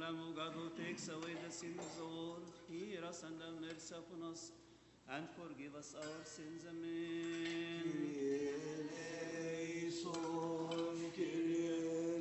Lamb of God who takes away the sins of the world, hear us and have mercy upon us, and forgive us our sins. Amen. Kyrie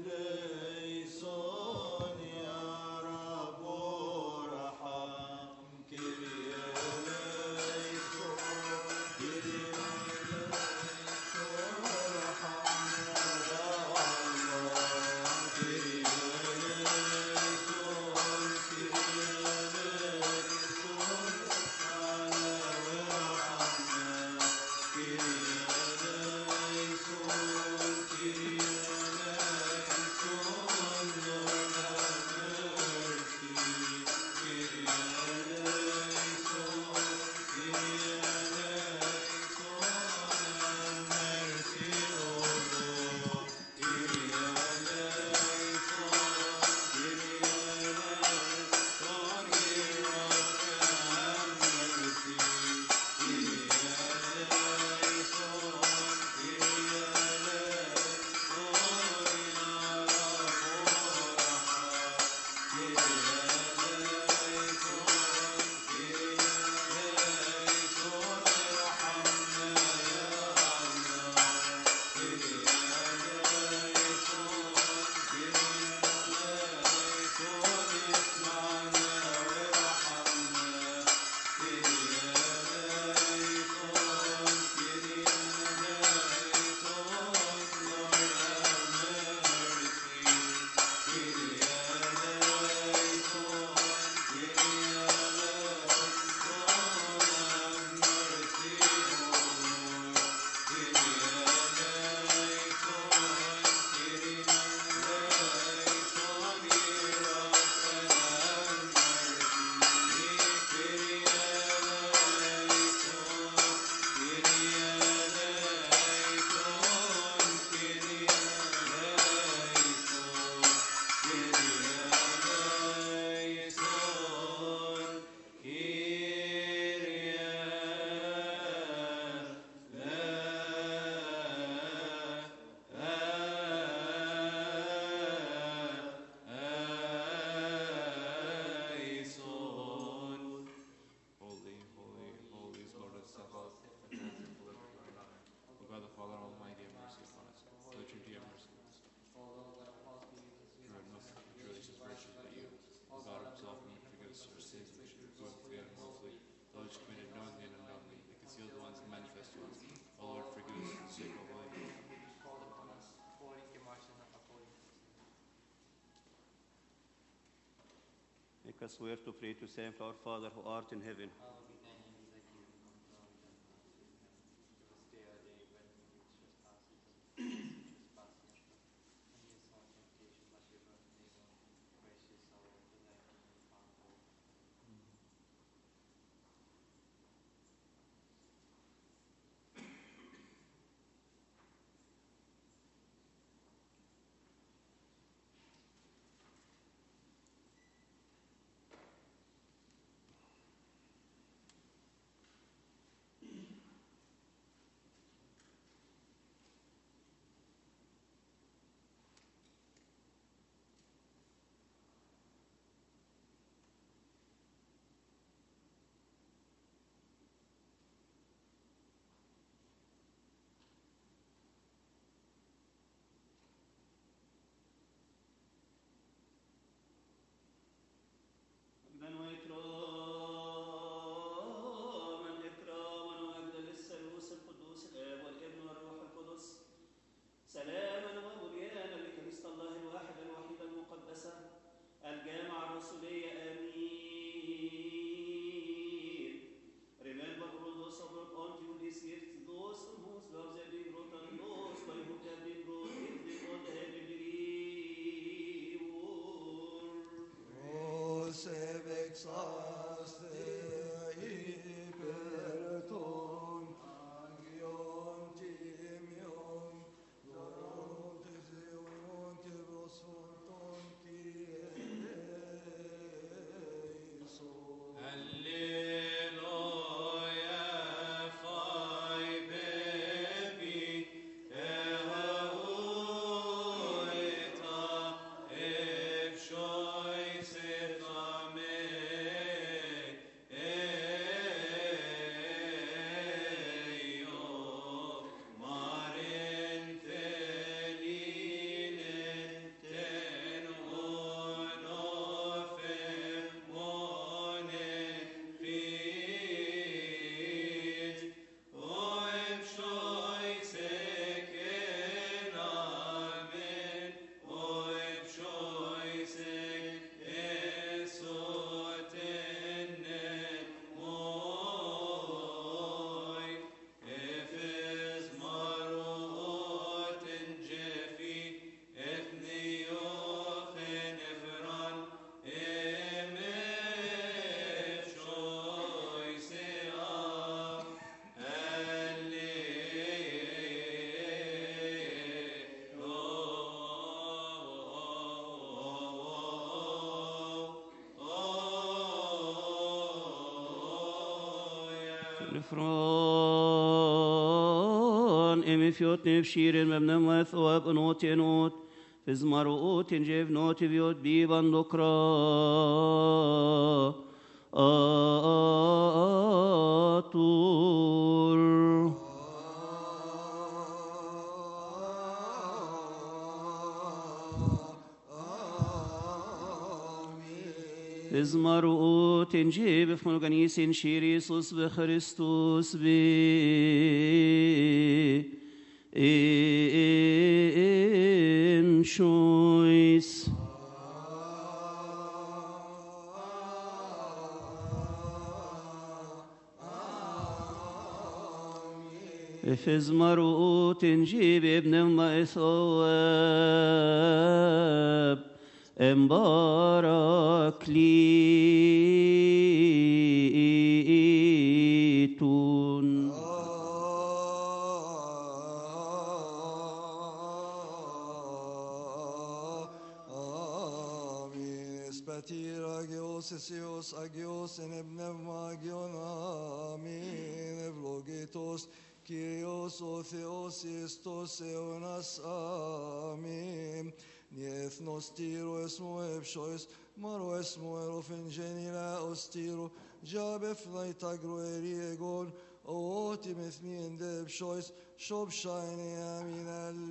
eleison, ya Rab oraham. Kyrie eleison, Kyrie eleison, oraham ya Allah. Kyrie eleison, Kyrie eleison, اسمعنا وارحمنا. Kyrie Make us swear to pray to say for our Father who art in heaven. Hallowed be thy name, thy kingdom come, thy will be done on earth as it is in heaven. Give us today our daily bread, and forgive us trespasses, as we forgive those who trespass against us. And lead us not into temptation, but deliver us from evil. Gracious, our Lord, for thy kingdom, the power, and the glory. Lefron emifiot nevshirin memnem ethwab unot yenot fizmarot injev not viot bivan dokra atur Fizmarot injev fmulganis in shirisus bechristus in choice. Fizmarot injev ibn ma'ithawab Embarakliitun. Amin. Spatir agios esios agios en ebnevma agion. Amin. Evlogitos Kyrios o Theos Istos eonas. Amin. Niethnos tiro esmo epshois, maro esmo erofen genila ostiro, jabef naitagro eriegon, o otimeth mi ende epshois, shob shine amin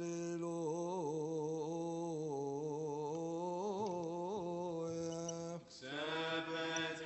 alleluia. Sabbath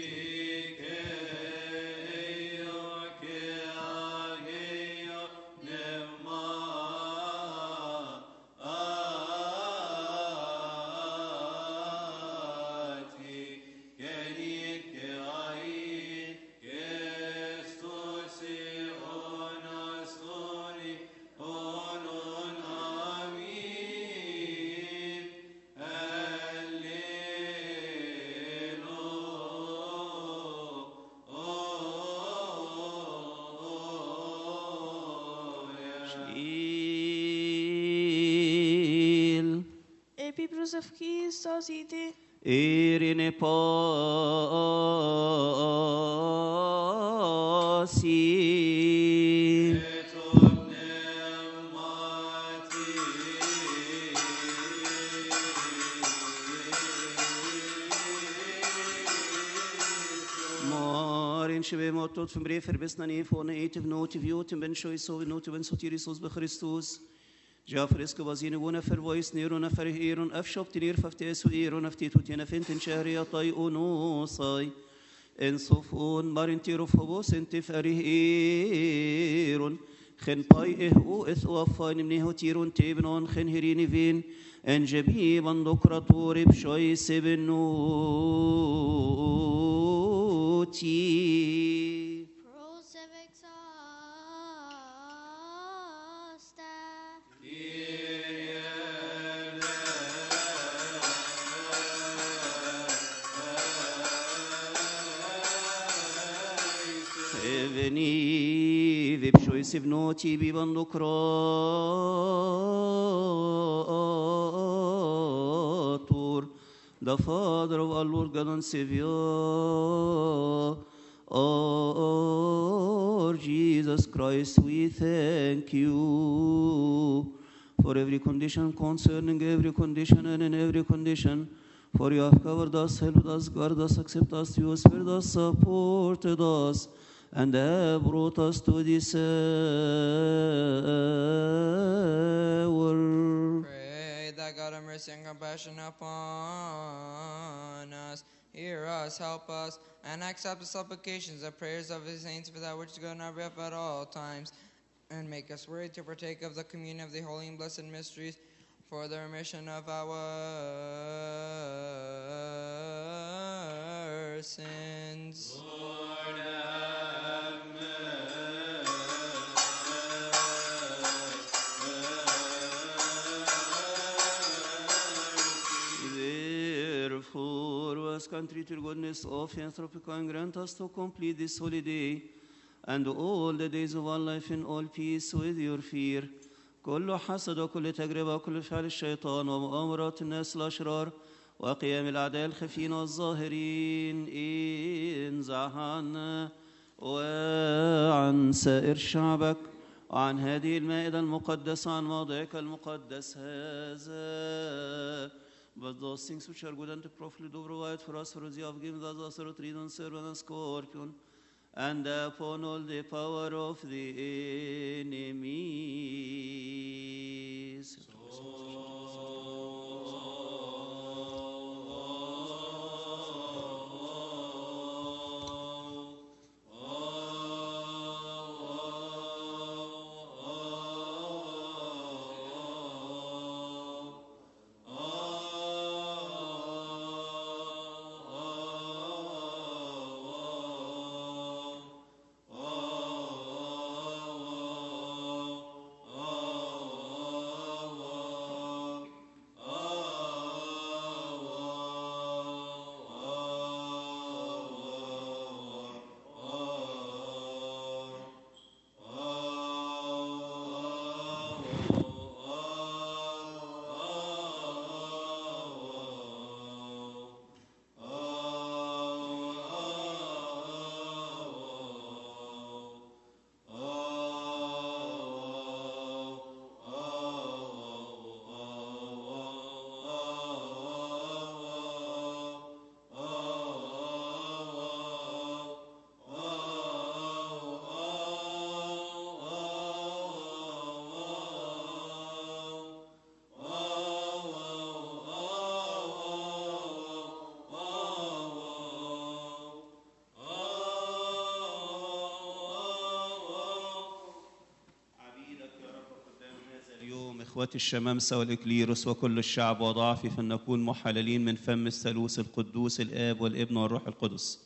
Epibros of Christos ite. Irine pasi. Marin shbe motot from brefer besnani von etiv notiv jotem ben shoiso notiv ben sotirisos be Christus. جافرسك وزينونا فرvois نيرونا فرهيرون أفشوب تنير ففتيسو إيرون أفتيتو تينا فنتن شهريا طيئونو صاي إنصفون مارنتيرو فبوس انت فرهيرون خن باي إهو إثو أفاين منيهو تيرون تيبنون خن هيريني فين إن جبيبا دكراتوري بشوي سبنوتي Veni vipshoi sivnoti bivandokratur, the Father of our Lord God and Savior, our Jesus Christ, we thank you for every condition concerning every condition and in every condition. For you have covered us, helped us, guarded us, accepted us, you spared us, supported us, and have brought us to this hour. Pray that God have mercy and compassion upon us. Hear us, help us, and accept the supplications and prayers of his saints for that which is good in our behalf at all times, and make us worthy to partake of the communion of the holy and blessed mysteries for the remission of our sins. Lord, have mercy. Therefore, as country to goodness of philanthropic and grant us to complete this holiday and all the days of our life in all peace with your fear. كل حسد وكل تجربة وكل فعل الشيطان ومؤامرات الناس الأشرار وقيام الأعداء الخفين والظاهرين انزع عنا وعن سائر شعبك وعن هذه المائدة المقدسة عن موضعك المقدس هذا. But those things which are good and profitable do provide for us, for us you have given us also a trident, serpent, and scorpion, and upon all the power of the enemies. إخوة الشمامسة والإكليروس وكل الشعب وضعفي فلنكون محللين من فم الثالوث القدوس الآب والابن والروح القدس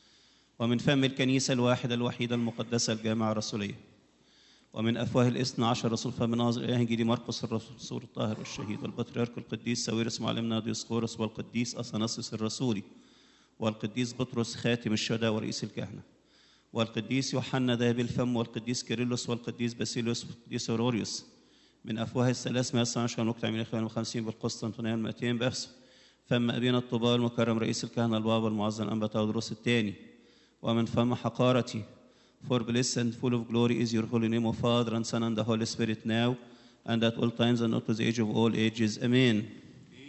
ومن فم الكنيسة الواحدة الوحيدة المقدسة الجامعة الرسولية ومن أفواه الاثنى عشر رسول فم ناظر إله إنجيل مرقس الرسول الطاهر والشهيد والبطريرك القديس ساويرس معلمنا ديوسقورس والقديس أثناسيوس الرسولي والقديس بطرس خاتم الشهداء ورئيس الكهنة والقديس يوحنا ذهب الفم والقديس كيرلس والقديس باسيليوس والقديس أوروريوس من أفواه الثلاث 112 نقطة من 52 بالقسطنطينية 200 بأفس فم أبينا الطباء المكرم رئيس الكهنة البابا المعظم الأنبا تودروس الثاني ومن فم حقارتي For blessed and full of glory is your holy name, O Father and Son and the Holy Spirit now and at all times and up to the age of all ages. Amen.